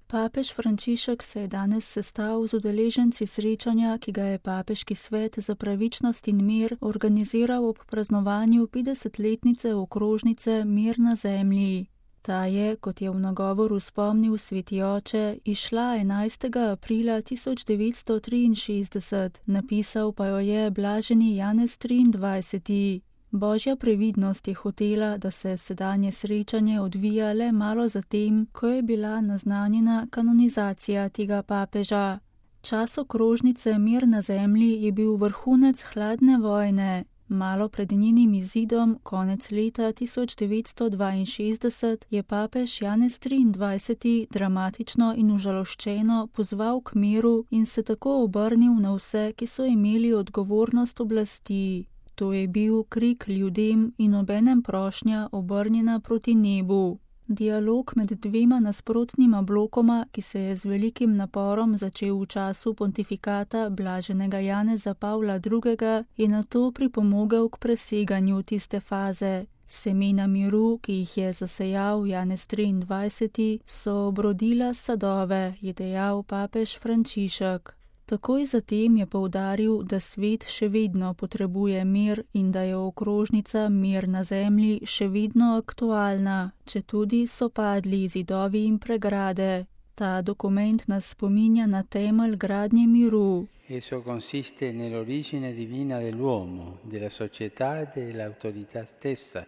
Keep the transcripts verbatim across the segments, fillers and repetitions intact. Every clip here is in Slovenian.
Papež Frančišek se je danes sestal z udeleženci srečanja, ki ga je Papeški svet za pravičnost in mir organiziral ob praznovanju petdesetletnice okrožnice Mir na zemlji. Ta je, kot je v nagovoru spomnil sveti oče, izšla enajstega aprila tisoč devetsto triinšestdeset, napisal pa jo je blaženi Janez triindvajseti. Božja previdnost je hotela, da se sedanje srečanje odvija le malo zatem, ko je bila naznanjena kanonizacija tega papeža. Čas okrožnice Mir na zemlji je bil vrhunec hladne vojne. Malo pred njenim izidom, konec leta tisoč devetsto dvainšestdeset, je papež Janez triindvajseti dramatično in užaloščeno pozval k miru in se tako obrnil na vse, ki so imeli odgovornost oblasti. To je bil krik ljudem in obenem prošnja obrnjena proti nebu. Dialog med dvema nasprotnima blokoma, ki se je z velikim naporom začel v času pontifikata blaženega Janeza Pavla drugega, je nato pripomogel k preseganju tiste faze. Semena miru, ki jih je zasejal Janez triindvajseti, so obrodila sadove, je dejal papež Frančišek. Takoj zatem je poudaril, da svet še vedno potrebuje mir in da je okrožnica Mir na zemlji še vedno aktualna, četudi so padli zidovi in pregrade. Ta dokument nas spominja na temelj gradnje miru. Esso consiste nell'origine divina dell'uomo, della società e dell'autorità stessa.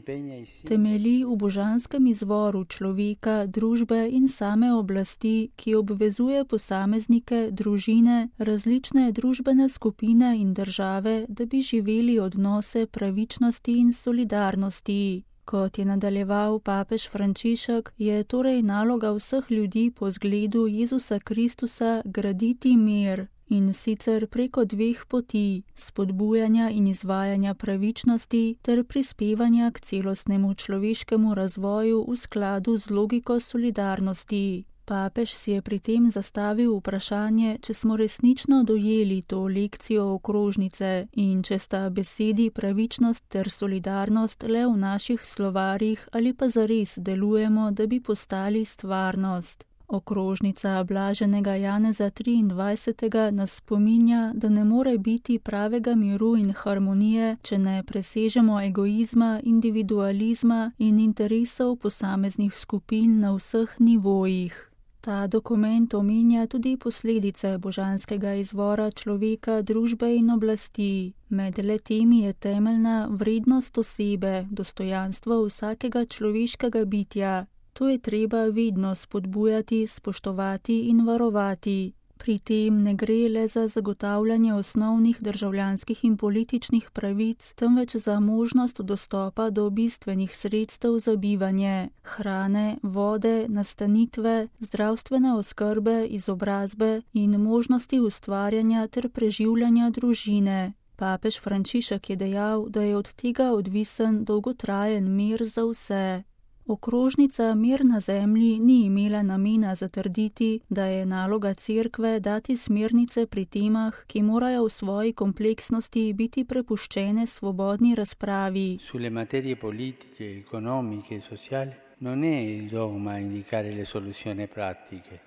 Temelji v božanskem izvoru človeka, družbe in same oblasti, ki obvezuje posameznike, družine, različne družbene skupine in države, da bi živeli odnose pravičnosti in solidarnosti. Kot je nadaljeval papež Frančišek, je torej naloga vseh ljudi po zgledu Jezusa Kristusa graditi mir. In sicer preko dveh poti, spodbujanja in izvajanja pravičnosti ter prispevanja k celostnemu človeškemu razvoju v skladu z logiko solidarnosti. Papež si je pri tem zastavil vprašanje, če smo resnično dojeli to lekcijo okrožnice in če sta besedi pravičnost ter solidarnost le v naših slovarjih ali pa zares delujemo, da bi postali stvarnost. Okrožnica blaženega Janeza triindvajsetega nas spominja, da ne more biti pravega miru in harmonije, če ne presežemo egoizma, individualizma in interesov posameznih skupin na vseh nivojih. Ta dokument omenja tudi posledice božanskega izvora človeka, družbe in oblasti. Med le-temi je temeljna vrednost osebe, dostojanstvo vsakega človeškega bitja. To je treba vedno spodbujati, spoštovati in varovati. Pri tem ne gre le za zagotavljanje osnovnih državljanskih in političnih pravic, temveč za možnost dostopa do bistvenih sredstev za bivanje, hrane, vode, nastanitve, zdravstvene oskrbe, izobrazbe in možnosti ustvarjanja ter preživljanja družine. Papež Frančišek je dejal, da je od tega odvisen dolgotrajen mir za vse. Okrožnica Mir na zemlji ni imela namena zatrditi, da je naloga cerkve dati smernice pri temah, ki morajo v svoji kompleksnosti biti prepuščene svobodni razpravi. Sulle materie politiche, economiche e sociali non è il dogma indicare le soluzioni pratiche.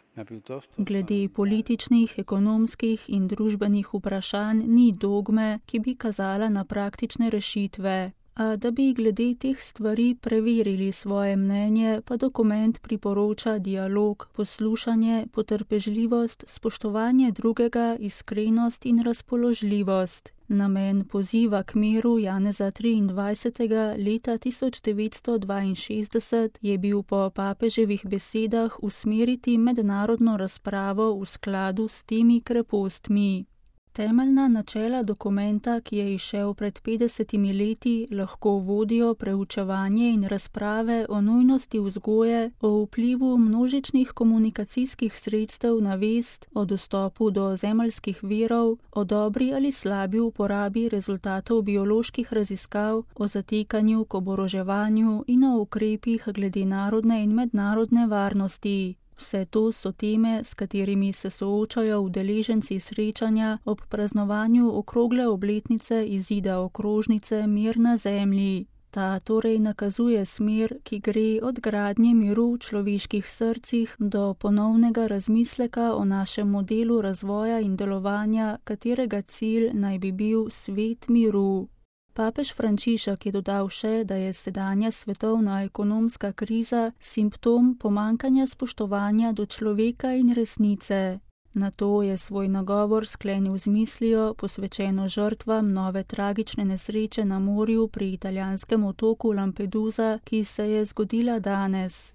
Glede političnih, ekonomskih in družbenih vprašanj ni dogme, ki bi kazala na praktične rešitve. A da bi glede teh stvari preverili svoje mnenje, pa dokument priporoča dialog, poslušanje, potrpežljivost, spoštovanje drugega, iskrenost in razpoložljivost. Namen poziva k miru Janeza triindvajsetega leta tisoč devetsto dvainšestdeset je bil po papeževih besedah usmeriti mednarodno razpravo v skladu s temi krepostmi. Temeljna načela dokumenta, ki je izšel pred petdesetimi leti, lahko vodijo preučevanje in razprave o nujnosti vzgoje, o vplivu množičnih komunikacijskih sredstev na vest, o dostopu do zemeljskih virov, o dobri ali slabi uporabi rezultatov bioloških raziskav, o zatekanju k oboroževanju in o ukrepih glede narodne in mednarodne varnosti. Vse to so teme, s katerimi se soočajo udeleženci srečanja ob praznovanju okrogle obletnice izida okrožnice Mir na zemlji. Ta torej nakazuje smer, ki gre od gradnje miru v človeških srcih do ponovnega razmisleka o našem modelu razvoja in delovanja, katerega cilj naj bi bil svet miru. Papež Frančišek je dodal še, da je sedanja svetovna ekonomska kriza simptom pomanjkanja spoštovanja do človeka in resnice. Nato je svoj nagovor sklenil z mislijo, posvečeno žrtvam nove tragične nesreče na morju pri italijanskem otoku Lampedusa, ki se je zgodila danes.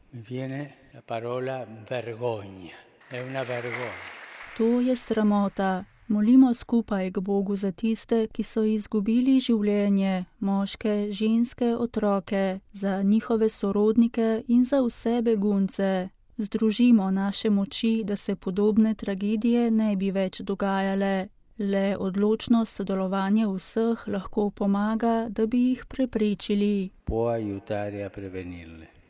To je sramota. Molimo skupaj k Bogu za tiste, ki so izgubili življenje, moške, ženske, otroke, za njihove sorodnike in za vse begunce. Združimo naše moči, da se podobne tragedije ne bi več dogajale. Le odločno sodelovanje vseh lahko pomaga, da bi jih preprečili. Può aiutare a prevenirle.